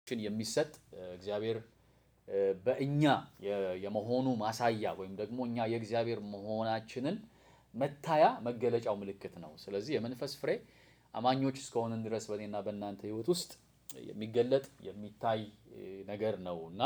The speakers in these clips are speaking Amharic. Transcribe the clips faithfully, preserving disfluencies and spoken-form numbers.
ለሁላችን የሚሰጥ እግዚአብሔር በእኛ የመሆኑ ማሳያ ወይም ደግሞ እኛ የእግዚአብሔር መሆናችንን መታያ መገለጫው ምልክት ነው። ስለዚህ የመንፈስ ፍሬ አማኞች እስከሆነን ድረስ በእኔና በእናንተ ህይወት ውስጥ የሚገለጥ የሚታይ ነገር ነውና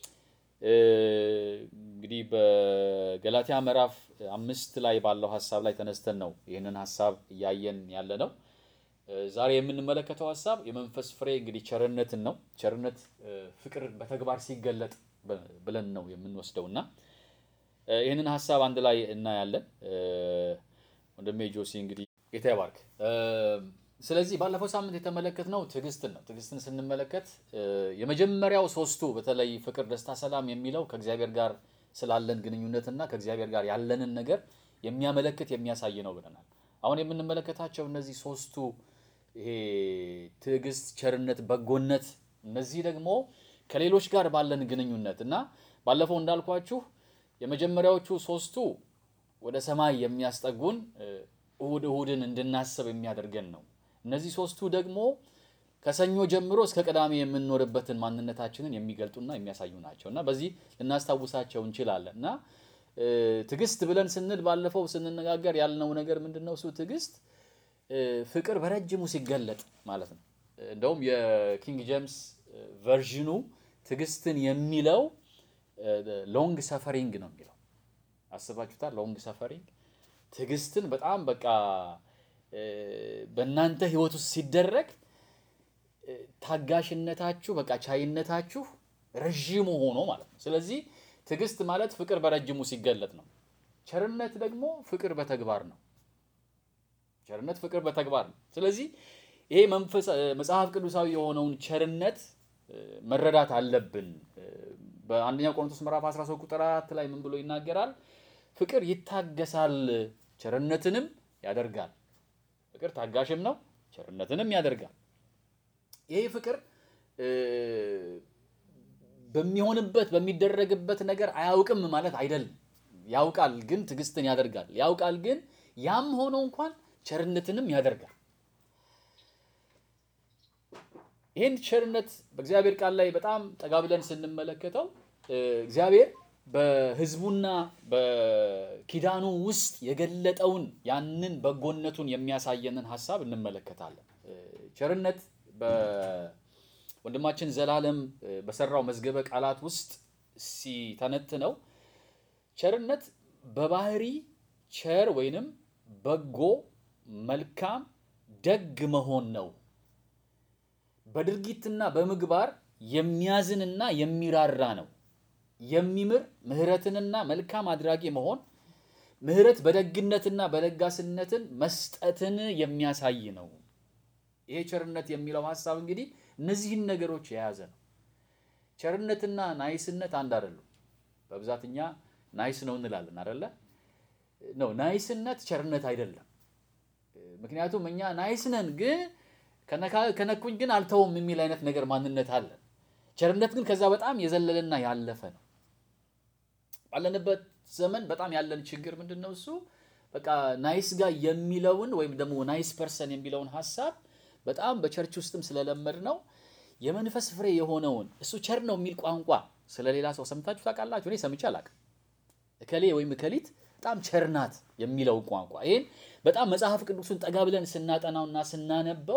እንግዲህ በገላትያ ምዕራፍ አምስት ላይ ባለው ሐሳብ ላይ ተነስተን ነው ይሄንን ሐሳብ ያያየን ያለ ነው። ዛሬ የምንመለከተው ሐሳብ የመንፈስ ፍሬ እንግዲህ ቸርነትን ነው። ቸርነት ፍቅር በተግባር ሲገለጥ ብለን ነው የምንወስደውና ይሄንን ሐሳብ አንድ ላይ እናያለን። ወንድሜ ጆሲ እንግዲህ ጌታ ይባርክ። ስለዚህ ባለፈው ሳምንት የተመለከትነው ትዕግስትን ነው። ትዕግስትን ስንመለከት የመጀመሪያው ሶስቱ በተለይ ፍቅር፣ ደስታ፣ ሰላም የሚለው ከእግዚአብሔር ጋር ስላለን ግንኙነትና ከእግዚአብሔር ጋር ያለንን ነገር የሚያመለክት የሚያሳይ ነው ብለናል። አሁን የምንመለከታቸው እነዚህ ሶስቱ ይሄ ትዕግስት፣ ቸርነት፣ በጎነት እነዚህ ደግሞ ከሌሎች ጋር ባለን ግንኙነት እና ባለፈው እንዳልኳችሁ የመጀመሪያዎቹ ሶስቱ ወደ ሰማይ የሚያስጠጉን እሁድ እሁድን እንድናስብ የሚያደርገን ነው። እነዚህ ሶስቱ ደግሞ ከሰኞ ጀምሮ እስከ ቅዳሜ የምንኖርበትን ማንነታችንን የሚገልጡና የሚያሳዩ ናቸውና በዚህ ልናስታውሳቸው እንችላለን። እና ትዕግስት ብለን ስንል ባለፈው ስንነጋገር ያልነው ነገር ምንድነው? እሱ ትዕግስት ፍቅር በረጅሙ ሲገለጥ ማለት ነው። እንደውም የኪንግ ጄምስ ቨርዥኑ ትዕግስትን የሚለው ሎንግ ሰፈሪንግ ነው የሚለው። አስባችሁታል? ሎንግ ሰፈሪንግ ትዕግስትን በጣም በቃ በእናንተ ህይወት ውስጥ ሲደረግ ታጋሽነታችሁ በቃ ቻይነታችሁ ረጅሙ ሆኖ ማለት ነው። ስለዚህ ትዕግስት ማለት ፍቅር በረጅሙ ሲገለጥ ነው። ቸርነት ደግሞ ፍቅር በተግባር ነው። ቸርነት ፍቅር በተግባር ነው። ስለዚህ ይሄ መንፈስ መጽሐፍ ቅዱሳዊ የሆነውን ቸርነት መረዳት አለብን። በአንደኛ ቆሮንቶስ ምዕራፍ አስራ ሶስት ቁጥር አራት ላይ ምን ብሎ ይናገራል? ፍቅር ይታገሳል፣ ቸርነትንም ያደርጋል። ፍቅር ታጋሽም ነው፣ ቸርነትንም ያደርጋል። ይሄ ፍቅር በሚሆንበት በሚደረግበት ነገር አያውቅም ማለት አይደለም። ያውቃል፣ ግን ትዕግስትን ያደርጋል። ያውቃል፣ ግን ያም ሆኖ እንኳን ቸርነትንም ያደርጋል። ይሄን ቸርነት በእግዚአብሔር ቃል ላይ በጣም ጠጋ ብለን ስንመለከተው እግዚአብሔር በሕዝቡና በኪዳኑ ውስጥ የገለጠውን ያንን በጎነቱን የሚያሳየንን ሐሳብ እንመለከታለን። ቸርነት በወንድማችን ዘላለም በሰራው መዝገበ ቃላት ውስጥ ሲተነትነው ቸርነት በባህሪ ቸር ወይንም በጎ፣ መልካም፣ ደግ መሆን ነው። በድርጊትና በምግባር የሚያዝንና የሚራራ ነው። የሚምር ምህረትንና መልካም አድራጊ መሆን፣ ምህረት በደግነትና በለጋስነትን መስጠትን የሚያሳይ ነው። ይሄ ቸርነት የሚለው ሐሳብ እንግዲህ እነዚህን ነገሮች የያዘ ነው። ቸርነትና ናይስነት አንድ አይደሉም። በብዛት እኛ ናይስ ነው እንላለን አይደለ? ነው ናይስነት ቸርነት አይደለም። ምክንያቱም እኛ ናይስ ነን ግን ከነኩኝ ግን አልተውም የሚል አይነት ነገር ማንነት አለ። ቸርነት ግን ከዛ በጣም የዘለለና ያለፈ ነው። ባለንበት ዘመን በጣም ያለን ችግር ምንድነው? እሱ በቃ ናይስ ጋር የሚለውን ወይም ደግሞ ናይስ ፐርሰን የሚለውን ሐሳብ በጣም በቸርች ውስጥም ስለለመድ ነው የመንፈስ ፍሬ የሆነውን እሱ ቸር ነው የሚል ቋንቋ ስለሌላ ሰው ሰምታችሁ ታውቃላችሁ? እኔ ሰምቼ አላውቅም። እከሌ ወይም እከሊት በጣም ቸር ናት የሚለው ቋንቋ ይሄን በጣም መጽሐፍ ቅዱስን ጠጋ ብለን ስናጠናውና ስናነበው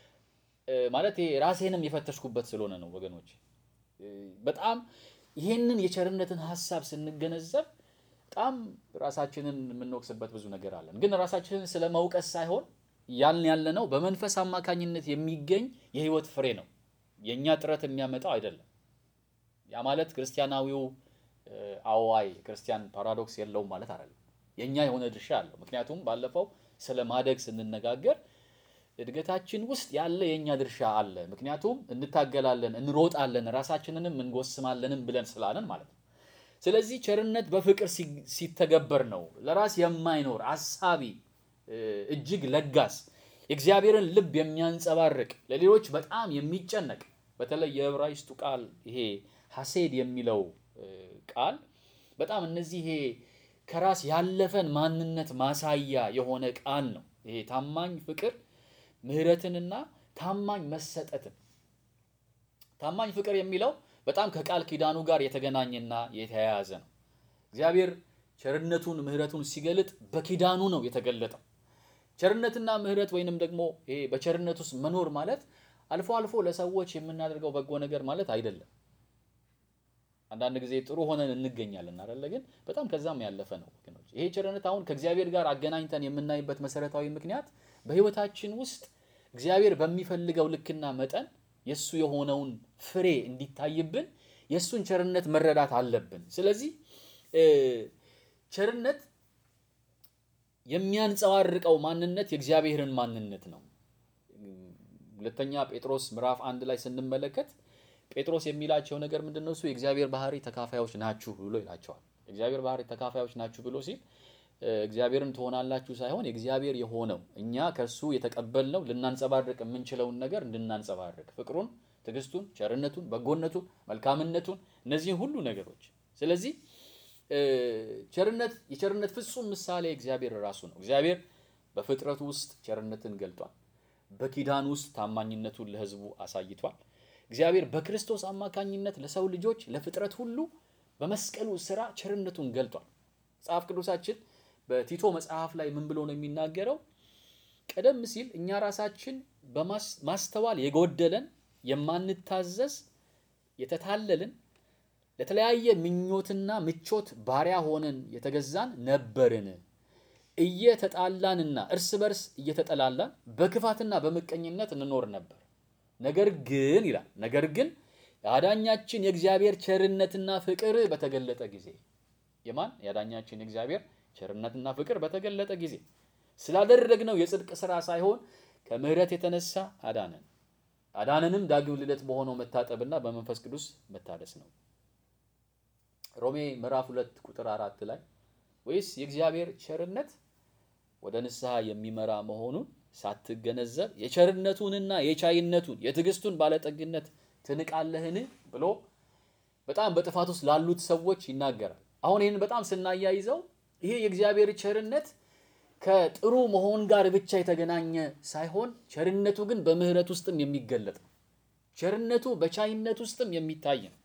ማለት ይሄ ራሴንም የፈተሽኩበት ስለሆነ ነው ወገኖች። በጣም ይሄንን የቸርነትን ሐሳብ ስንገነዘብ በጣም ራሳችንን የምንወቅስበት ብዙ ነገር አለን። ግን ራሳችንን ስለመውቀስ ሳይሆን ያልን ያለነው በመንፈስ አማካኝነት የሚገኝ የህይወት ፍሬ ነው። የኛ ጥረት የሚያመጣው አይደለም። ያ ማለት ክርስቲያናዊው አዋይ ክርስቲያን ፓራዶክስ የለውም ማለት አይደለም። የኛ የሆነ ድርሻ አለው። ምክንያቱም ባለፈው ስለማደግ ስንነጋገር እድገታችን ውስጥ ያለ የኛ ድርሻ አለ። ምክንያቱም እንታገላለን፣ እንሮጣለን፣ ራሳችንንም እንጎስማለንም ብለን ስላለን ማለት ነው። ስለዚህ ቸርነት በፍቅር ሲተገበር ነው ለራስ የማይኖር አሳቢ፣ እጅግ ለጋስ፣ የእግዚአብሔርን ልብ የሚያንጸባርቅ፣ ለሌሎች በጣም የሚጨነቅ በተለይ የዕብራይስጡ ቃል ይሄ ሐሴድ የሚለው ቃል በጣም እነዚህ ይሄ ከራስ ያለፈን ማንነት ማሳያ የሆነ ቃል ነው። ይሄ ታማኝ ፍቅር ምህረትንና ታማኝ መሰጠትን ታማኝ ፍቅር የሚለው በጣም ከቃል ኪዳኑ ጋር የተገናኘና የተያያዘ ነው። እግዚአብሔር ቸርነቱን ምህረቱን ሲገልጥ በኪዳኑ ነው የተገለጠው። ቸርነትና ምህረት ወይንም ደግሞ ይሄ በቸርነት ውስጥ መኖር ማለት አልፎ አልፎ ለሰዎች የምናደርገው በጎ ነገር ማለት አይደለም። አንዳንድ ጊዜ ጥሩ ሆነን እንገኛለን አይደል? ግን በጣም ከዛም ያለፈ ነው ወገኖች። ይሄ ቸርነት አሁን ከእግዚአብሔር ጋር አገናኝተን የምናይበት መሰረታዊ ምክንያት በህይወታችን ውስጥ እግዚአብሔር በሚፈልገው ልክና መጠን የሱ የሆነውን ፍሬ እንዲታይብን የሱን ቸርነት መረዳት አለብን። ስለዚህ ቸርነት የሚያንጸባርቀው ማንነት የእግዚአብሔርን ማንነት ነው። ሁለተኛ ጴጥሮስ ምዕራፍ አንድ ላይ ስንመለከት ጴጥሮስ የሚላቸው ነገር ምንድነው? እሱ የእግዚአብሔር ባህሪ ተካፋዮች ናችሁ ብሎ ይላቸዋል። የእግዚአብሔር ባህሪ ተካፋዮች ናችሁ ብሎ ሲል እግዚአብሔርን ትሆናላችሁ ሳይሆን የእግዚአብሔር የሆነው እኛ ከሱ የተቀበልነው ልናንጸባርቅ የምንችለውን ነገር እንድናንጸባርቅ ፍቅሩን፣ ትዕግስቱን፣ ቸርነቱን፣ በጎነቱን፣ መልካምነቱን እነዚህን ሁሉ ነገሮች። ስለዚህ ቸርነት የቸርነት ፍጹም ምሳሌ እግዚአብሔር ራሱ ነው። እግዚአብሔር በፍጥረቱ ውስጥ ቸርነትን ገልጧል። በኪዳን ውስጥ ታማኝነቱን ለሕዝቡ አሳይቷል። እግዚአብሔር በክርስቶስ አማካኝነት ለሰው ልጆች ለፍጥረት ሁሉ በመስቀሉ ስራ ቸርነቱን ገልጧል። መጽሐፍ ቅዱሳችን በቲቶ መጽሐፍ ላይ ምን ብሎ ነው የሚናገረው? ቀደም ሲል እኛ ራሳችን በማስተዋል የጎደለን የማንታዘዝ የተታለልን ለተለያየ ምኞትና ምቾት ባሪያ ሆነን የተገዛን ነበርን። እየተጣላንና እርስ በርስ እየተጠላላን በክፋትና በመቀኝነት እንኖር ነበር። ነገር ግን ይላል ነገር ግን ያዳኛችን የእግዚአብሔር ቸርነትና ፍቅር በተገለጠ ጊዜ የማን ያዳኛችን የእግዚአብሔር ቸርነትና ፍቅር በተገለጠ ጊዜ ስላደረግነው የጽድቅ ሥራ ሳይሆን ከምህረት የተነሳ አዳነን። አዳነንም ዳግም ልደት በሆነው መታጠብና በመንፈስ ቅዱስ መታደስ ነው። ሮሜ ምዕራፍ ሁለት ቁጥር አራት ላይ ወይስ የእግዚአብሔር ቸርነት ወደ ንስሐ የሚመራ መሆኑን ሳትገነዘብ የቸርነቱንና የቻይነቱን የትዕግስቱን ባለጠግነት ትንቃለህን ብሎ በጣም በጥፋት ውስጥ ላሉት ሰዎች ይናገራል። አሁን ይህን በጣም ስናያይዘው ይሄ የእግዚአብሔር ቸርነት ከጥሩ መሆን ጋር ብቻ የተገናኘ ሳይሆን ቸርነቱ ግን በምህረት ውስጥም የሚገለጥ ነው። ቸርነቱ በቻይነት ውስጥም የሚታይ ነው።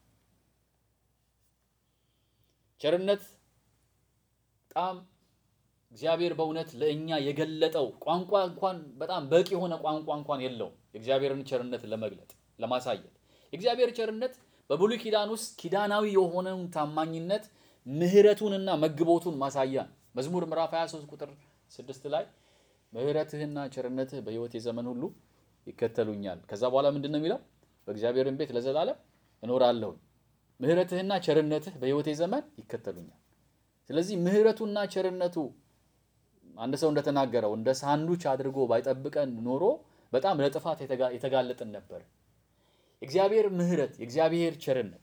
ቸርነት በጣም እግዚአብሔር በእውነት ለእኛ የገለጠው ቋንቋ እንኳን በጣም በቂ የሆነ ቋንቋ እንኳን የለውም የእግዚአብሔርን ቸርነት ለመግለጥ ለማሳየት። የእግዚአብሔር ቸርነት በብሉይ ኪዳን ውስጥ ኪዳናዊ የሆነውን ታማኝነት ምህረቱንና መግቦቱን ማሳያ ነው። መዝሙር ምዕራፍ ሃያ ሶስት ቁጥር ስድስት ላይ ምህረትህና ቸርነትህ በሕይወቴ ዘመን ሁሉ ይከተሉኛል። ከዛ በኋላ ምንድነው የሚለው? በእግዚአብሔርን ቤት ለዘላለም እኖራለሁ፣ ምህረትህና ቸርነትህ በሕይወቴ ዘመን ይከተሉኛል። ስለዚህ ምህረቱና ቸርነቱ አንድ ሰው እንደተናገረው እንደ ሳንዱች አድርጎ ባይጠብቀን ኖሮ በጣም ለጥፋት የተጋለጥን ነበር። የእግዚአብሔር ምህረት የእግዚአብሔር ቸርነት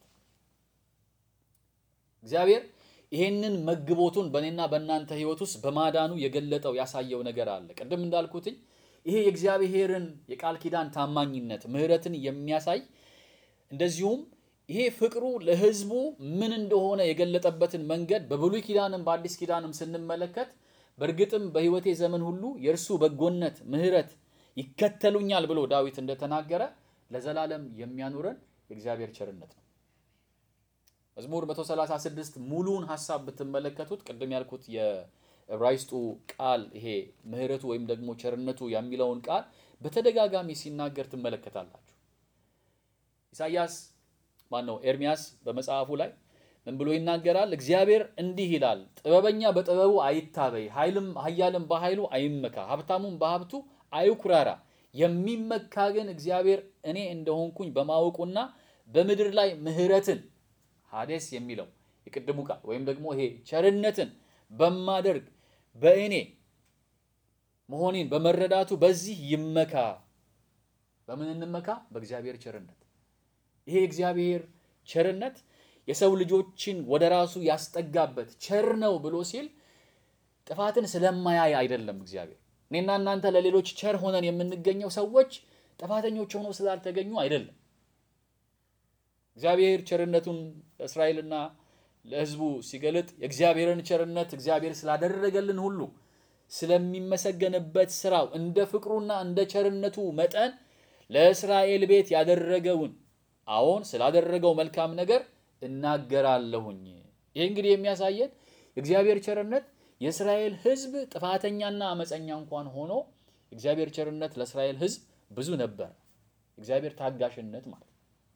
እግዚአብሔር ይሄንን መግቦቱን በእኔና በእናንተ ህይወት ውስጥ በማዳኑ የገለጠው ያሳየው ነገር አለ። ቅድም እንዳልኩትኝ ይሄ የእግዚአብሔርን የቃል ኪዳን ታማኝነት ምህረትን የሚያሳይ እንደዚሁም ይሄ ፍቅሩ ለህዝቡ ምን እንደሆነ የገለጠበትን መንገድ በብሉይ ኪዳንም በአዲስ ኪዳንም ስንመለከት በእርግጥም በህይወቴ ዘመን ሁሉ የእርሱ በጎነት ምህረት ይከተሉኛል ብሎ ዳዊት እንደተናገረ ለዘላለም የሚያኖረን የእግዚአብሔር ቸርነት ነው። መዝሙር መቶ ሰላሳ ስድስት ሙሉን ሐሳብ ብትመለከቱት ቅድም ያልኩት የዕብራይስጡ ቃል ይሄ ምህረቱ ወይም ደግሞ ቸርነቱ የሚለውን ቃል በተደጋጋሚ ሲናገር ትመለከታላችሁ። ኢሳይያስ ማነው ኤርሚያስ በመጽሐፉ ላይ ምን ብሎ ይናገራል? እግዚአብሔር እንዲህ ይላል፣ ጥበበኛ በጥበቡ አይታበይ፣ ኃይልም ኃያልም በኃይሉ አይመካ፣ ሀብታሙም በሀብቱ አይኩራራ፣ የሚመካ ግን እግዚአብሔር እኔ እንደሆንኩኝ በማወቁና በምድር ላይ ምህረትን ሐዴስ የሚለው የቅድሙ ቃል ወይም ደግሞ ይሄ ቸርነትን በማደርግ በእኔ መሆኔን በመረዳቱ በዚህ ይመካ። በምን እንመካ? በእግዚአብሔር ቸርነት። ይሄ እግዚአብሔር ቸርነት የሰው ልጆችን ወደ ራሱ ያስጠጋበት ቸር ነው ብሎ ሲል ጥፋትን ስለማያይ አይደለም። እግዚአብሔር እኔና እናንተ ለሌሎች ቸር ሆነን የምንገኘው ሰዎች ጥፋተኞች ሆነው ስላልተገኙ አይደለም። እግዚአብሔር ቸርነቱን ለእስራኤልና ለሕዝቡ ሲገልጥ የእግዚአብሔርን ቸርነት እግዚአብሔር ስላደረገልን ሁሉ ስለሚመሰገንበት ስራው እንደ ፍቅሩና እንደ ቸርነቱ መጠን ለእስራኤል ቤት ያደረገውን አዎን ስላደረገው መልካም ነገር እናገራለሁኝ። ይሄ እንግዲህ የሚያሳየን የእግዚአብሔር ቸርነት የእስራኤል ሕዝብ ጥፋተኛና አመፀኛ እንኳን ሆኖ እግዚአብሔር ቸርነት ለእስራኤል ሕዝብ ብዙ ነበር። እግዚአብሔር ታጋሽነት ማለት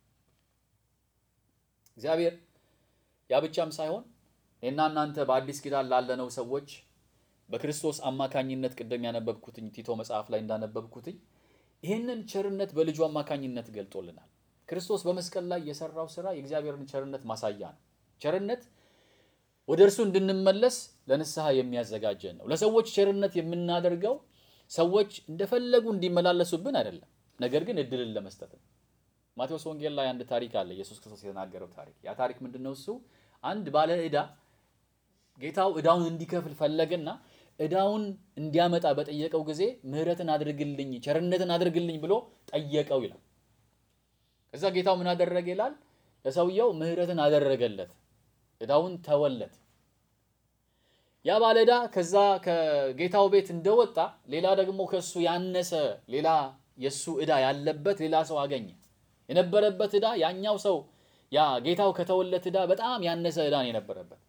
እግዚአብሔር ያ ብቻም ሳይሆን እኔና እናንተ በአዲስ ኪዳን ላለነው ሰዎች በክርስቶስ አማካኝነት ቅድም ያነበብኩትኝ ቲቶ መጽሐፍ ላይ እንዳነበብኩትኝ ይህንን ቸርነት በልጁ አማካኝነት ገልጦልናል። ክርስቶስ በመስቀል ላይ የሰራው ስራ የእግዚአብሔርን ቸርነት ማሳያ ነው። ቸርነት ወደ እርሱ እንድንመለስ ለንስሐ የሚያዘጋጀን ነው። ለሰዎች ቸርነት የምናደርገው ሰዎች እንደፈለጉ እንዲመላለሱብን አይደለም፣ ነገር ግን እድልን ለመስጠት ነው። ማቴዎስ ወንጌል ላይ አንድ ታሪክ አለ፣ ኢየሱስ ክርስቶስ የተናገረው ታሪክ። ያ ታሪክ ምንድነው? እሱ አንድ ባለ ዕዳ ጌታው ዕዳውን እንዲከፍል ፈለገና ዕዳውን እንዲያመጣ በጠየቀው ጊዜ ምህረትን አድርግልኝ፣ ቸርነትን አድርግልኝ ብሎ ጠየቀው ይላል። ከዛ ጌታው ምን አደረገ ይላል? ለሰውየው ምህረትን አደረገለት፣ ዕዳውን ተወለት። ያ ባለ ዕዳ ከዛ ከጌታው ቤት እንደወጣ ሌላ ደግሞ ከሱ ያነሰ ሌላ የሱ ዕዳ ያለበት ሌላ ሰው አገኘ። የነበረበት ዕዳ ያኛው ሰው ያ ጌታው ከተወለት ዕዳ በጣም ያነሰ ዕዳ ነው የነበረበት።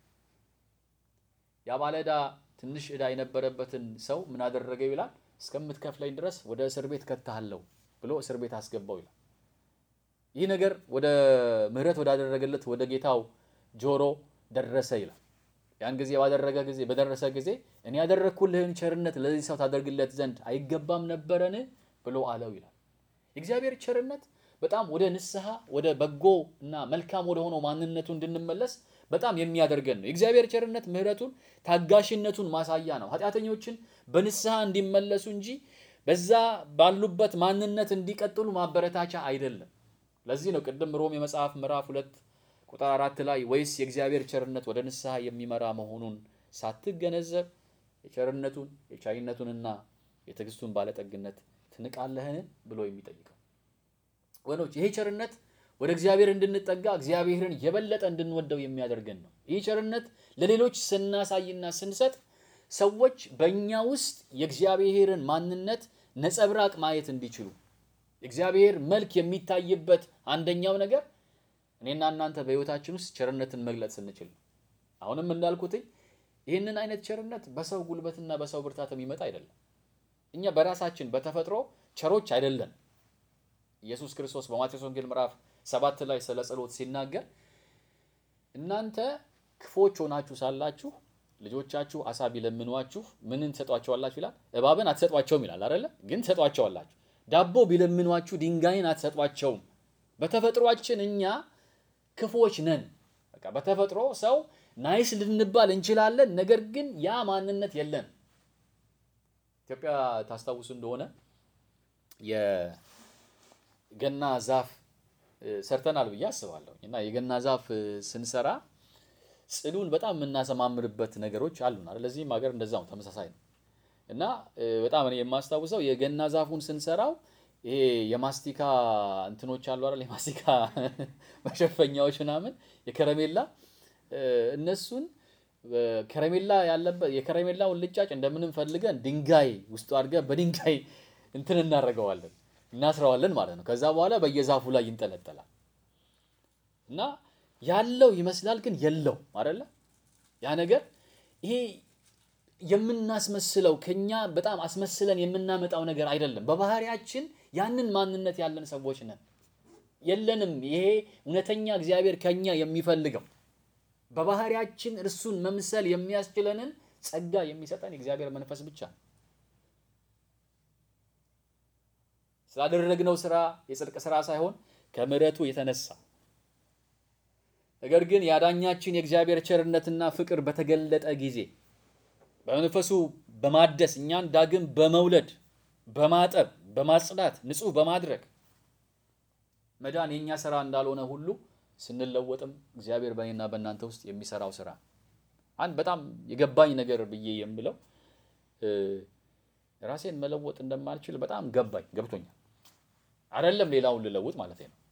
ያ ባለ ዕዳ ትንሽ ዕዳ የነበረበትን ሰው ምን አደረገው ይላል? እስከምትከፍለኝ ድረስ ወደ እስር ቤት ከተሃለው ብሎ እስር ቤት አስገባው ይላል። ይህ ነገር ወደ ምህረት ወዳደረገለት ወደ ጌታው ጆሮ ደረሰ ይላል። ያን ጊዜ ባደረገ ጊዜ በደረሰ ጊዜ እኔ ያደረኩልህን ቸርነት ለዚህ ሰው ታደርግለት ዘንድ አይገባም ነበረን ብሎ አለው ይላል። የእግዚአብሔር ቸርነት በጣም ወደ ንስሐ ወደ በጎ እና መልካም ወደ ሆነው ማንነቱ እንድንመለስ በጣም የሚያደርገን ነው። የእግዚአብሔር ቸርነት ምህረቱን ታጋሽነቱን ማሳያ ነው። ኃጢአተኞችን በንስሐ እንዲመለሱ እንጂ በዛ ባሉበት ማንነት እንዲቀጥሉ ማበረታቻ አይደለም። ለዚህ ነው ቅድም ሮሜ መጽሐፍ ምዕራፍ ሁለት ቁጥር አራት ላይ ወይስ የእግዚአብሔር ቸርነት ወደ ንስሐ የሚመራ መሆኑን ሳትገነዘብ የቸርነቱን የቻይነቱንና የትዕግስቱን ባለጠግነት ትንቃለህን ብሎ የሚጠይቀው። ወኖች ይሄ ቸርነት ወደ እግዚአብሔር እንድንጠጋ እግዚአብሔርን የበለጠ እንድንወደው የሚያደርገን ነው። ይህ ቸርነት ለሌሎች ስናሳይና ስንሰጥ ሰዎች በእኛ ውስጥ የእግዚአብሔርን ማንነት ነጸብራቅ ማየት እንዲችሉ እግዚአብሔር መልክ የሚታይበት አንደኛው ነገር እኔና እናንተ በህይወታችን ውስጥ ቸርነትን መግለጽ ስንችል ነው። አሁንም እንዳልኩትኝ ይህንን አይነት ቸርነት በሰው ጉልበትና በሰው ብርታት የሚመጣ አይደለም። እኛ በራሳችን በተፈጥሮ ቸሮች አይደለም። ኢየሱስ ክርስቶስ በማቴዎስ ወንጌል ምዕራፍ ሰባት ላይ ስለ ጸሎት ሲናገር እናንተ ክፎች ሆናችሁ ሳላችሁ ልጆቻችሁ አሳ ቢለምኗችሁ ምንን ትሰጧቸዋላችሁ ይላል? እባብን አትሰጧቸውም ይላል አይደለ? ግን ትሰጧቸዋላችሁ። ዳቦ ቢለምኗችሁ ድንጋይን አትሰጧቸውም። በተፈጥሯችን እኛ ክፎች ነን። በቃ በተፈጥሮ ሰው ናይስ ልንባል እንችላለን፣ ነገር ግን ያ ማንነት የለን። ኢትዮጵያ ታስታውሱ እንደሆነ የገና ዛፍ ሰርተናል ብዬ አስባለሁ። እና የገና ዛፍ ስንሰራ ጽዱን በጣም የምናሰማምርበት ነገሮች አሉን አይደል? ለዚህም ሀገር እንደዛው ተመሳሳይ ነው። እና በጣም እኔ የማስታውሰው የገና ዛፉን ስንሰራው ይሄ የማስቲካ እንትኖች አሉ አይደል? የማስቲካ መሸፈኛዎች ምናምን የከረሜላ እነሱን ከረሜላ ያለበት የከረሜላውን ልጫጭ እንደምንም ፈልገን ድንጋይ ውስጡ አድርገን በድንጋይ እንትን እናደርገዋለን እናስራዋለን ማለት ነው። ከዛ በኋላ በየዛፉ ላይ ይንጠለጠላል እና ያለው ይመስላል ግን የለው አይደለ? ያ ነገር ይሄ የምናስመስለው ከኛ በጣም አስመስለን የምናመጣው ነገር አይደለም። በባህሪያችን ያንን ማንነት ያለን ሰዎች ነን። የለንም። ይሄ እውነተኛ እግዚአብሔር ከኛ የሚፈልገው በባህሪያችን እርሱን መምሰል የሚያስችለንን ጸጋ የሚሰጠን የእግዚአብሔር መንፈስ ብቻ ነው። ስላደረግነው ስራ የጽድቅ ስራ ሳይሆን ከምሕረቱ የተነሳ ነገር ግን ያዳኛችን የእግዚአብሔር ቸርነትና ፍቅር በተገለጠ ጊዜ በመንፈሱ በማደስ እኛን ዳግም በመውለድ በማጠብ በማጽዳት ንጹህ በማድረግ መዳን የኛ ስራ እንዳልሆነ ሁሉ ስንለወጥም እግዚአብሔር በእኔና በእናንተ ውስጥ የሚሰራው ስራ አንድ በጣም የገባኝ ነገር ብዬ የምለው ራሴን መለወጥ እንደማልችል በጣም ገባኝ ገብቶኛል። አይደለም ሌላውን ልለውጥ ማለት ነው።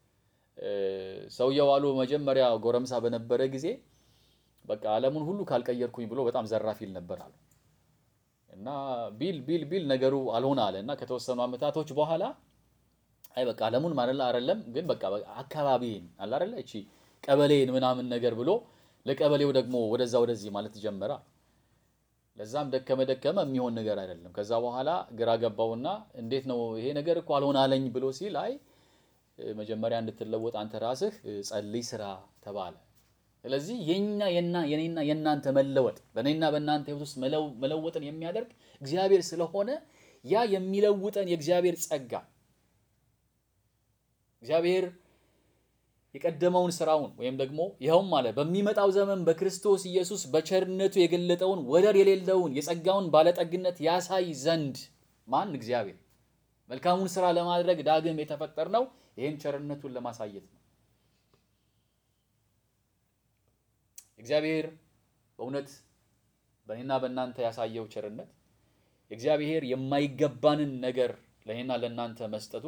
ሰውየው አሉ መጀመሪያ ጎረምሳ በነበረ ጊዜ በቃ ዓለሙን ሁሉ ካልቀየርኩኝ ብሎ በጣም ዘራፍ ይል ነበር አሉ እና ቢል ቢል ቢል ነገሩ አልሆነ አለና ከተወሰኑ አመታቶች በኋላ አይ በቃ ዓለሙን ማለት አይደለም ግን በቃ አካባቢን አለ አይደለ እቺ ቀበሌን ምናምን ነገር ብሎ ለቀበሌው ደግሞ ወደዛ ወደዚህ ማለት ጀመረ። ለዛም ደከመ ደከመ የሚሆን ነገር አይደለም። ከዛ በኋላ ግራ ገባውና እንዴት ነው ይሄ ነገር እኮ አልሆነ አለኝ ብሎ ሲል አይ መጀመሪያ እንድትለወጥ አንተ ራስህ ጸልይ ስራ ተባለ። ስለዚህ የኛ የና የኔና የናንተ መለወጥ በኔና በእናንተ ህይወት ውስጥ መለወጥን የሚያደርግ እግዚአብሔር ስለሆነ ያ የሚለውጠን የእግዚአብሔር ጸጋ እግዚአብሔር የቀደመውን ስራውን ወይም ደግሞ ይሄውም ማለት በሚመጣው ዘመን በክርስቶስ ኢየሱስ በቸርነቱ የገለጠውን ወደር የሌለውን የጸጋውን ባለጠግነት ያሳይ ዘንድ ማን እግዚአብሔር መልካሙን ስራ ለማድረግ ዳግም የተፈጠርነው ይሄን ቸርነቱን ለማሳየት ነው። እግዚአብሔር በእውነት በእኔና በእናንተ ያሳየው ቸርነት እግዚአብሔር የማይገባንን ነገር ለእኔና ለእናንተ መስጠቱ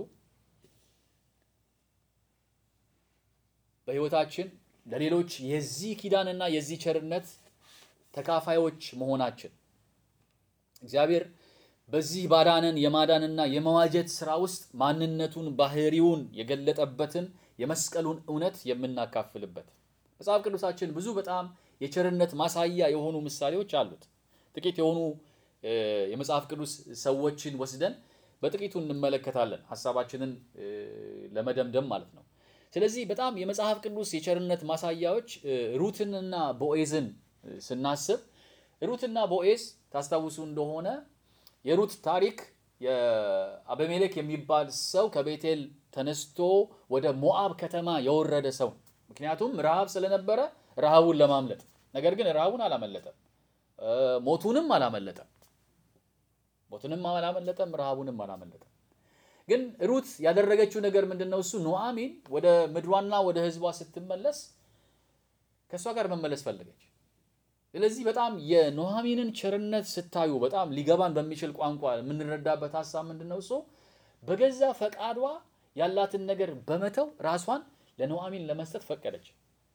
በህይወታችን ለሌሎች የዚህ ኪዳንና የዚህ ቸርነት ተካፋዮች መሆናችን እግዚአብሔር በዚህ ባዳነን የማዳንና የመዋጀት ስራ ውስጥ ማንነቱን ባህሪውን የገለጠበትን የመስቀሉን እውነት የምናካፍልበት መጽሐፍ ቅዱሳችን ብዙ በጣም የቸርነት ማሳያ የሆኑ ምሳሌዎች አሉት። ጥቂት የሆኑ የመጽሐፍ ቅዱስ ሰዎችን ወስደን በጥቂቱ እንመለከታለን ሐሳባችንን ለመደምደም ማለት ነው። ስለዚህ በጣም የመጽሐፍ ቅዱስ የቸርነት ማሳያዎች ሩትንና ቦዔዝን ስናስብ ሩትና ቦዔዝ ታስታውሱ እንደሆነ የሩት ታሪክ የአቤሜሌክ የሚባል ሰው ከቤቴል ተነስቶ ወደ ሞዓብ ከተማ የወረደ ሰው ምክንያቱም ረሃብ ስለነበረ ረሃቡን ለማምለጥ ነገር ግን ረሃቡን አላመለጠም ሞቱንም አላመለጠም ሞቱንም አላመለጠም ረሃቡንም አላመለጠም። ግን ሩት ያደረገችው ነገር ምንድነው? እሱ ኑዓሚን ወደ ምድሯና ወደ ህዝቧ ስትመለስ ከሷ ጋር መመለስ ፈለገች። ስለዚህ በጣም የኑዓሚንን ቸርነት ስታዩ በጣም ሊገባን በሚችል ቋንቋ የምንረዳበት ሐሳብ ምንድነው? እሱ በገዛ ፈቃዷ ያላትን ነገር በመተው ራሷን ለኑዓሚን ለመስጠት ፈቀደች።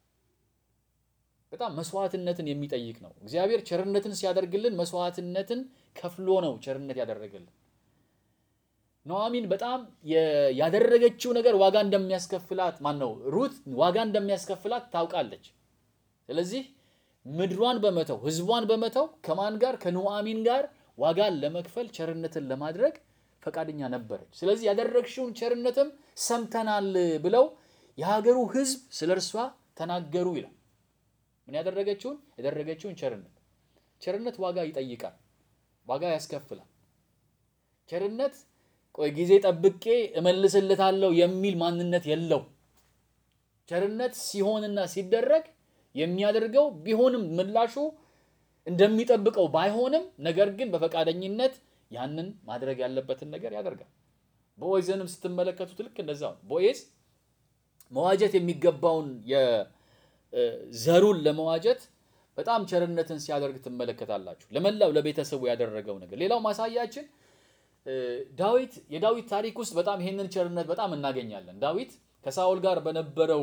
በጣም መስዋዕትነትን የሚጠይቅ ነው። እግዚአብሔር ቸርነትን ሲያደርግልን መስዋዕትነትን ከፍሎ ነው ቸርነት ያደረገልን። ኑዓሚን በጣም ያደረገችው ነገር ዋጋ እንደሚያስከፍላት ማን ነው ሩት ዋጋ እንደሚያስከፍላት ታውቃለች። ስለዚህ ምድሯን በመተው ህዝቧን በመተው ከማን ጋር ከኑዓሚን ጋር ዋጋን ለመክፈል ቸርነትን ለማድረግ ፈቃደኛ ነበረች። ስለዚህ ያደረግሽውን ቸርነትም ሰምተናል ብለው የሀገሩ ህዝብ ስለርሷ ተናገሩ ይላል። ምን ያደረገችውን ያደረገችውን ቸርነት ቸርነት ዋጋ ይጠይቃል፣ ዋጋ ያስከፍላል። ቸርነት ቆይ ጊዜ ጠብቄ እመልስልታለሁ የሚል ማንነት የለው። ቸርነት ሲሆንና ሲደረግ የሚያደርገው ቢሆንም ምላሹ እንደሚጠብቀው ባይሆንም ነገር ግን በፈቃደኝነት ያንን ማድረግ ያለበትን ነገር ያደርጋል። ቦዔዝንም ስትመለከቱት ልክ እንደዛው ቦዔዝ መዋጀት የሚገባውን የዘሩን ለመዋጀት በጣም ቸርነትን ሲያደርግ ትመለከታላችሁ። ለመላው ለቤተሰቡ ያደረገው ነገር ሌላው ማሳያችን ዳዊት የዳዊት ታሪክ ውስጥ በጣም ይሄንን ቸርነት በጣም እናገኛለን። ዳዊት ከሳኦል ጋር በነበረው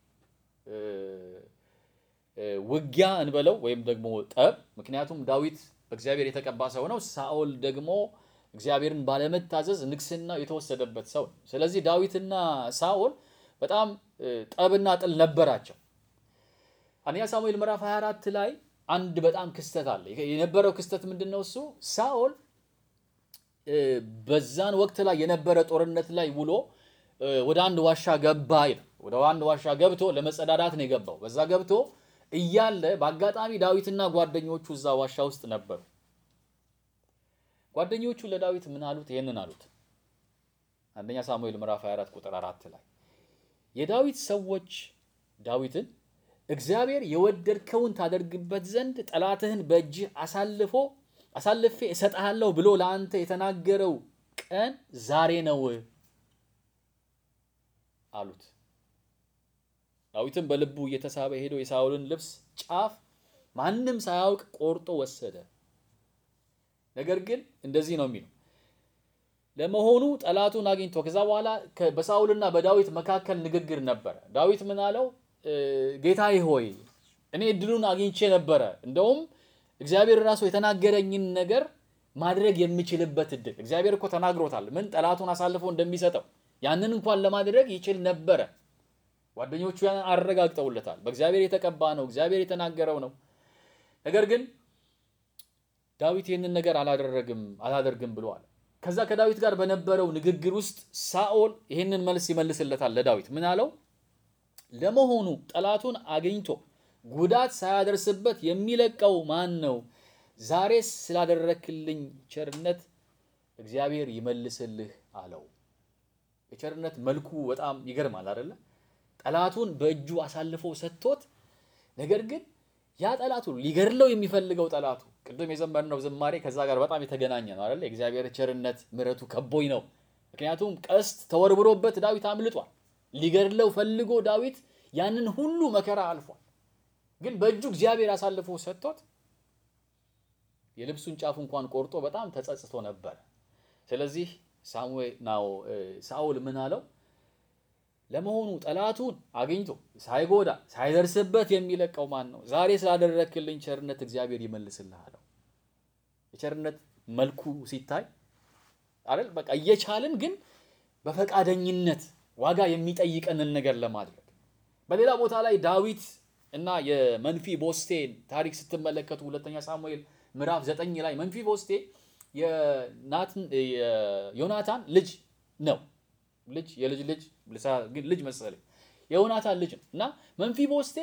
ውጊያ እንበለው ወይም ደግሞ ጠብ ምክንያቱም ዳዊት በእግዚአብሔር የተቀባ ሰው ነው። ሳኦል ደግሞ እግዚአብሔርን ባለመታዘዝ ንግስና የተወሰደበት ሰው። ስለዚህ ዳዊትና ሳኦል በጣም ጠብና ጥል ነበራቸው። አንደኛ ሳሙኤል ምዕራፍ ሃያ አራት ላይ አንድ በጣም ክስተት አለ። የነበረው ክስተት ምንድነው? እሱ ሳኦል በዛን ወቅት ላይ የነበረ ጦርነት ላይ ውሎ ወደ አንድ ዋሻ ገባ ይላል። ወደ አንድ ዋሻ ገብቶ ለመጸዳዳት ነው የገባው። በዛ ገብቶ እያለ በአጋጣሚ ዳዊትና ጓደኞቹ እዛ ዋሻ ውስጥ ነበሩ። ጓደኞቹ ለዳዊት ምን አሉት? ይሄንን አሉት። አንደኛ ሳሙኤል ምዕራፍ ሃያ አራት ቁጥር አራት ላይ የዳዊት ሰዎች ዳዊትን እግዚአብሔር የወደድከውን ታደርግበት ዘንድ ጠላትህን በእጅህ አሳልፎ አሳልፌ እሰጥሃለሁ ብሎ ለአንተ የተናገረው ቀን ዛሬ ነው አሉት። ዳዊትም በልቡ እየተሳበ ሄዶ የሳኦልን ልብስ ጫፍ ማንም ሳያውቅ ቆርጦ ወሰደ። ነገር ግን እንደዚህ ነው የሚለው ለመሆኑ ጠላቱን አግኝቶ ከዛ በኋላ በሳኦልና በዳዊት መካከል ንግግር ነበር። ዳዊት ምን አለው? ጌታዬ ሆይ እኔ እድሉን አግኝቼ ነበረ። እንደውም እግዚአብሔር ራሱ የተናገረኝን ነገር ማድረግ የሚችልበት እድል እግዚአብሔር እኮ ተናግሮታል። ምን ጠላቱን አሳልፎ እንደሚሰጠው ያንን እንኳን ለማድረግ ይችል ነበረ። ጓደኞቹ ያን አረጋግጠውለታል። በእግዚአብሔር የተቀባ ነው፣ እግዚአብሔር የተናገረው ነው። ነገር ግን ዳዊት ይህንን ነገር አላደረግም አላደርግም ብሏል። ከዛ ከዳዊት ጋር በነበረው ንግግር ውስጥ ሳኦል ይህንን መልስ ይመልስለታል ለዳዊት። ምን አለው? ለመሆኑ ጠላቱን አግኝቶ ጉዳት ሳያደርስበት የሚለቀው ማን ነው? ዛሬስ ስላደረክልኝ ቸርነት እግዚአብሔር ይመልስልህ አለው። የቸርነት መልኩ በጣም ይገርማል አይደለ? ጠላቱን በእጁ አሳልፎ ሰጥቶት፣ ነገር ግን ያ ጠላቱ ሊገድለው የሚፈልገው ጠላቱ ቅድም የዘመርነው ዝማሬ ከዛ ጋር በጣም የተገናኘ ነው አይደል? የእግዚአብሔር ቸርነት ምሕረቱ ከቦኝ ነው። ምክንያቱም ቀስት ተወርብሮበት ዳዊት አምልጧል። ሊገድለው ፈልጎ ዳዊት ያንን ሁሉ መከራ አልፏል። ግን በእጁ እግዚአብሔር አሳልፎ ሰጥቶት የልብሱን ጫፍ እንኳን ቆርጦ በጣም ተጸጽቶ ነበር። ስለዚህ ሳሙኤል ናው ሳኦል ምን አለው? ለመሆኑ ጠላቱን አግኝቶ ሳይጎዳ ሳይደርስበት የሚለቀው ማን ነው? ዛሬ ስላደረክልኝ ቸርነት እግዚአብሔር ይመልስልህ አለው። የቸርነት መልኩ ሲታይ አይደል? በቃ እየቻልን ግን በፈቃደኝነት ዋጋ የሚጠይቀንን ነገር ለማድረግ። በሌላ ቦታ ላይ ዳዊት እና የመንፊ ቦስቴን ታሪክ ስትመለከቱ ሁለተኛ ሳሙኤል ምዕራፍ ዘጠኝ ላይ መንፊ ቦስቴ የዮናታን ልጅ ነው። ልጅ የልጅ ልጅ ግን ልጅ መሰለኝ የዮናታን ልጅ ነው። እና መንፊ ቦስቴ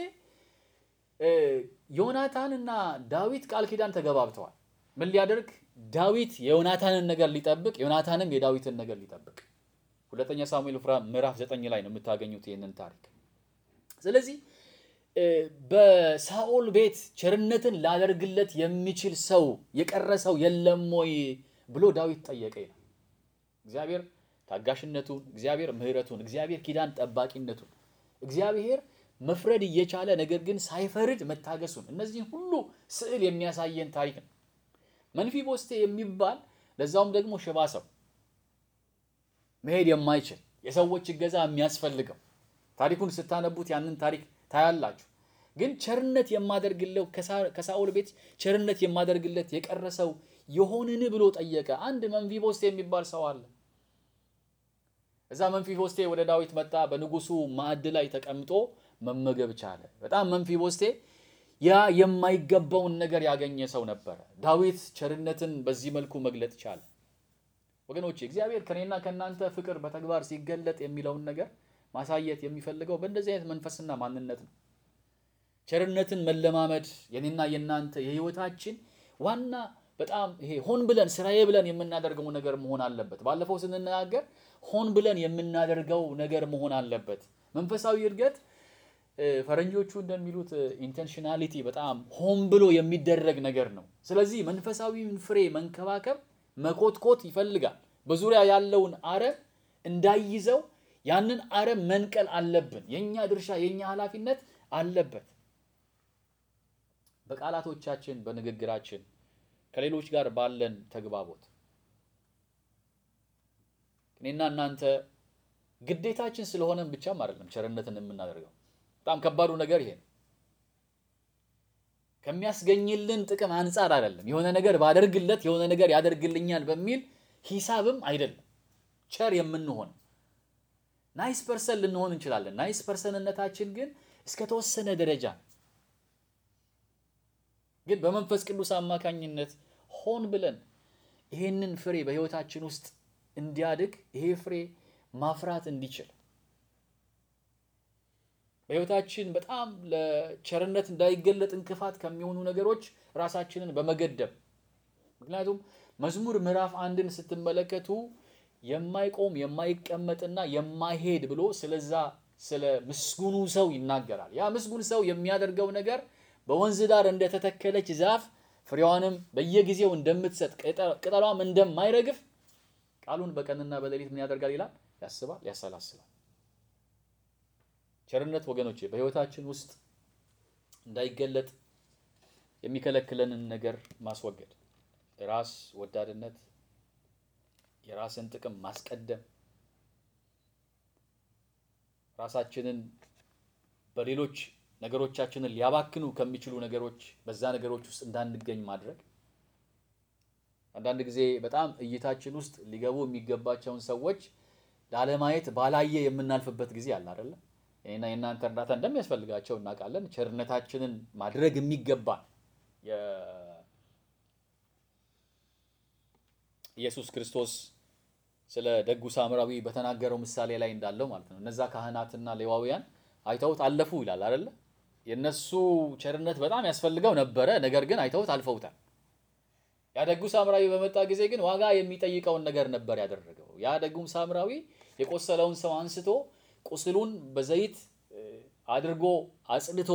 ዮናታን እና ዳዊት ቃል ኪዳን ተገባብተዋል። ምን ሊያደርግ? ዳዊት የዮናታንን ነገር ሊጠብቅ፣ ዮናታንም የዳዊትን ነገር ሊጠብቅ። ሁለተኛ ሳሙኤል ምዕራፍ ዘጠኝ ላይ ነው የምታገኙት ይህንን ታሪክ። ስለዚህ በሳኦል ቤት ቸርነትን ላደርግለት የሚችል ሰው የቀረ ሰው የለም ወይ ብሎ ዳዊት ጠየቀ ይላል። እግዚአብሔር ታጋሽነቱን፣ እግዚአብሔር ምሕረቱን፣ እግዚአብሔር ኪዳን ጠባቂነቱን፣ እግዚአብሔር መፍረድ እየቻለ ነገር ግን ሳይፈርድ መታገሱን፣ እነዚህን ሁሉ ስዕል የሚያሳየን ታሪክ ነው። መንፊ ቦስቴ የሚባል ለዛውም ደግሞ ሽባ ሰው መሄድ የማይችል የሰዎች እገዛ የሚያስፈልገው ታሪኩን ስታነቡት ያንን ታሪክ ታያላችሁ። ግን ቸርነት የማደርግለው ከሳኦል ቤት ቸርነት የማደርግለት የቀረ ሰው የሆንን ብሎ ጠየቀ። አንድ መንፊ ቦስቴ የሚባል ሰው አለ። እዛ መንፊ ቦስቴ ወደ ዳዊት መጣ። በንጉሱ ማዕድ ላይ ተቀምጦ መመገብ ቻለ። በጣም መንፊ ቦስቴ ያ የማይገባውን ነገር ያገኘ ሰው ነበረ። ዳዊት ቸርነትን በዚህ መልኩ መግለጥ ቻለ። ወገኖቼ እግዚአብሔር ከኔና ከናንተ ፍቅር በተግባር ሲገለጥ የሚለውን ነገር ማሳየት የሚፈልገው በእንደዚህ አይነት መንፈስና ማንነት ነው። ቸርነትን መለማመድ የኔና የናንተ የህይወታችን ዋና በጣም ይሄ ሆን ብለን ስራዬ ብለን የምናደርገው ነገር መሆን አለበት። ባለፈው ስንናገር ሆን ብለን የምናደርገው ነገር መሆን አለበት። መንፈሳዊ እድገት ፈረንጆቹ እንደሚሉት ኢንቴንሽናሊቲ በጣም ሆን ብሎ የሚደረግ ነገር ነው። ስለዚህ መንፈሳዊውን ፍሬ መንከባከብ መኮትኮት ይፈልጋል። በዙሪያ ያለውን አረም እንዳይይዘው ያንን አረም መንቀል አለብን። የኛ ድርሻ የኛ ኃላፊነት አለበት። በቃላቶቻችን፣ በንግግራችን፣ ከሌሎች ጋር ባለን ተግባቦት እኔና እናንተ ግዴታችን ስለሆነም ብቻም አይደለም ቸርነትን የምናደርገው። በጣም ከባዱ ነገር ይሄ ነው። ከሚያስገኝልን ጥቅም አንፃር አይደለም። የሆነ ነገር ባደርግለት የሆነ ነገር ያደርግልኛል በሚል ሂሳብም አይደለም ቸር የምንሆነው። ናይስ ፐርሰን ልንሆን እንችላለን። ናይስ ፐርሰንነታችን ግን እስከ ተወሰነ ደረጃ ግን በመንፈስ ቅዱስ አማካኝነት ሆን ብለን ይሄንን ፍሬ በህይወታችን ውስጥ እንዲያድግ፣ ይሄ ፍሬ ማፍራት እንዲችል በህይወታችን በጣም ለቸርነት እንዳይገለጥ እንቅፋት ከሚሆኑ ነገሮች ራሳችንን በመገደብ ምክንያቱም መዝሙር ምዕራፍ አንድን ስትመለከቱ የማይቆም የማይቀመጥና የማይሄድ ብሎ ስለዛ ስለ ምስጉኑ ሰው ይናገራል። ያ ምስጉን ሰው የሚያደርገው ነገር በወንዝ ዳር እንደተተከለች ዛፍ ፍሬዋንም በየጊዜው እንደምትሰጥ ቅጠሏም እንደማይረግፍ ቃሉን በቀንና በሌሊት ምን ያደርጋል ይላል? ያስባል፣ ያሰላስላል። ቸርነት ወገኖቼ በህይወታችን ውስጥ እንዳይገለጥ የሚከለክለንን ነገር ማስወገድ፣ ራስ ወዳድነት፣ የራስን ጥቅም ማስቀደም፣ ራሳችንን በሌሎች ነገሮቻችንን ሊያባክኑ ከሚችሉ ነገሮች በዛ ነገሮች ውስጥ እንዳንገኝ ማድረግ። አንዳንድ ጊዜ በጣም እይታችን ውስጥ ሊገቡ የሚገባቸውን ሰዎች ላለማየት ባላየ የምናልፍበት ጊዜ አለ አይደል? እኔና የእናንተ እርዳታ እንደሚያስፈልጋቸው እናውቃለን። ቸርነታችንን ማድረግ የሚገባ የኢየሱስ ክርስቶስ ስለ ደጉ ሳምራዊ በተናገረው ምሳሌ ላይ እንዳለው ማለት ነው። እነዛ ካህናትና ሌዋውያን አይተውት አለፉ ይላል አይደል? የነሱ ቸርነት በጣም ያስፈልገው ነበረ፣ ነገር ግን አይተውት አልፈውታል። ያ ደጉ ሳምራዊ በመጣ ጊዜ ግን ዋጋ የሚጠይቀውን ነገር ነበር ያደረገው። ያ ደጉም ሳምራዊ የቆሰለውን ሰው አንስቶ ቁስሉን በዘይት አድርጎ አጽድቶ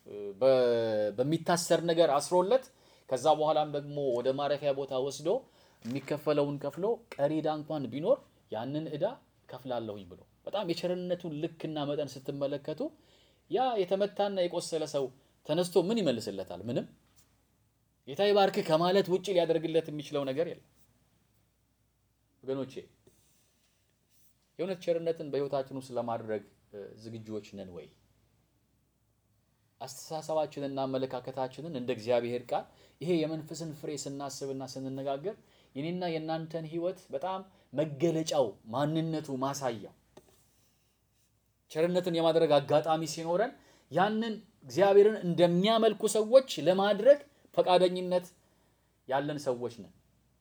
በሚታሰር ነገር አስሮለት ከዛ በኋላም ደግሞ ወደ ማረፊያ ቦታ ወስዶ የሚከፈለውን ከፍሎ ቀሪ ዕዳ እንኳን ቢኖር ያንን ዕዳ ከፍላለሁኝ ብሎ በጣም የቸርነቱን ልክና መጠን ስትመለከቱ ያ የተመታና የቆሰለ ሰው ተነስቶ ምን ይመልስለታል? ምንም። ጌታ ይባርክህ ከማለት ውጪ ሊያደርግለት የሚችለው ነገር የለም። ወገኖቼ የእውነት ቸርነትን በህይወታችን ውስጥ ለማድረግ ዝግጁዎች ነን ወይ? አስተሳሰባችንና አመለካከታችንን እንደ እግዚአብሔር ቃል ይሄ የመንፈስን ፍሬ ስናስብና ስንነጋገር የኔና የናንተን ህይወት በጣም መገለጫው ማንነቱ ማሳያው ቸርነትን የማድረግ አጋጣሚ ሲኖረን ያንን እግዚአብሔርን እንደሚያመልኩ ሰዎች ለማድረግ ፈቃደኝነት ያለን ሰዎች ነን።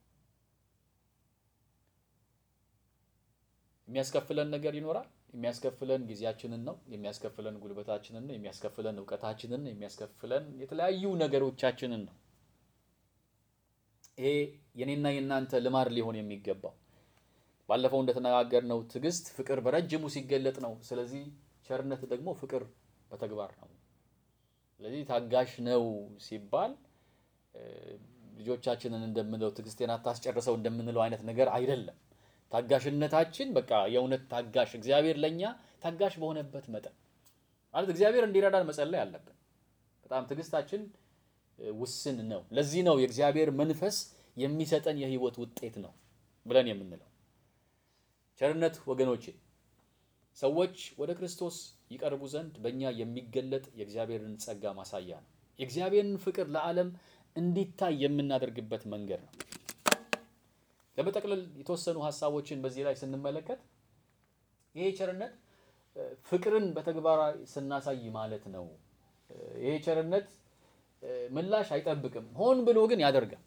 የሚያስከፍለን ነገር ይኖራል። የሚያስከፍለን ጊዜያችንን ነው፣ የሚያስከፍለን ጉልበታችንን ነው፣ የሚያስከፍለን ዕውቀታችንን ነው፣ የሚያስከፍለን የተለያዩ ነገሮቻችንን ነው። ይሄ የኔና የናንተ ልማድ ሊሆን የሚገባው ባለፈው እንደተነጋገርነው ትዕግስት ፍቅር በረጅሙ ሲገለጥ ነው። ስለዚህ ቸርነት ደግሞ ፍቅር በተግባር ነው። ስለዚህ ታጋሽ ነው ሲባል ልጆቻችንን እንደምንለው ትዕግስቴን አታስጨርሰው እንደምንለው አይነት ነገር አይደለም። ታጋሽነታችን በቃ የእውነት ታጋሽ እግዚአብሔር ለኛ ታጋሽ በሆነበት መጠን ማለት እግዚአብሔር እንዲረዳን መጸለይ አለብን። በጣም ትዕግስታችን ውስን ነው። ለዚህ ነው የእግዚአብሔር መንፈስ የሚሰጠን የህይወት ውጤት ነው ብለን የምንለው። ቸርነት ወገኖቼ ሰዎች ወደ ክርስቶስ ይቀርቡ ዘንድ በእኛ የሚገለጥ የእግዚአብሔርን ጸጋ ማሳያ ነው። የእግዚአብሔርን ፍቅር ለዓለም እንዲታይ የምናደርግበት መንገድ ነው። ለመጠቅለል የተወሰኑ ሐሳቦችን በዚህ ላይ ስንመለከት ይሄ ቸርነት ፍቅርን በተግባር ስናሳይ ማለት ነው። ይሄ ቸርነት ምላሽ አይጠብቅም፣ ሆን ብሎ ግን ያደርጋል።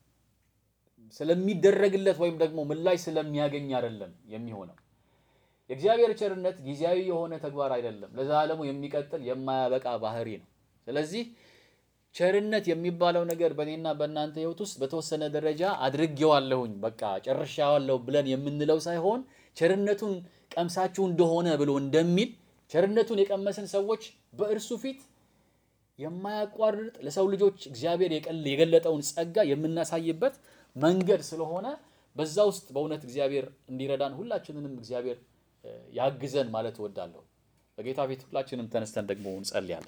ስለሚደረግለት ወይም ደግሞ ምላሽ ስለሚያገኝ አይደለም የሚሆነው። የእግዚአብሔር ቸርነት ጊዜያዊ የሆነ ተግባር አይደለም፣ ለዘላለሙ የሚቀጥል የማያበቃ ባህሪ ነው። ስለዚህ ቸርነት የሚባለው ነገር በእኔና በእናንተ ህይወት ውስጥ በተወሰነ ደረጃ አድርጌዋለሁኝ በቃ ጨርሻዋለሁ ብለን የምንለው ሳይሆን ቸርነቱን ቀምሳችሁ እንደሆነ ብሎ እንደሚል ቸርነቱን የቀመሰን ሰዎች በእርሱ ፊት የማያቋርጥ ለሰው ልጆች እግዚአብሔር የገለጠውን ጸጋ የምናሳይበት መንገድ ስለሆነ በዛ ውስጥ በእውነት እግዚአብሔር እንዲረዳን ሁላችንንም እግዚአብሔር ያግዘን ማለት እወዳለሁ። በጌታ ፊት ሁላችንም ተነስተን ደግሞ እንጸልያለን።